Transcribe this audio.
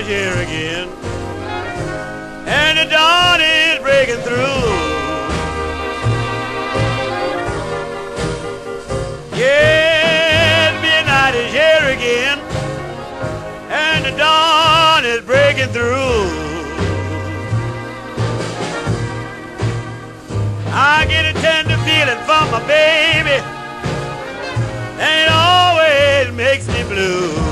is here again, and the dawn is breaking through. Yes, midnight is here again, and the dawn is breaking through. I get a tender feeling from my baby, and it always makes me blue.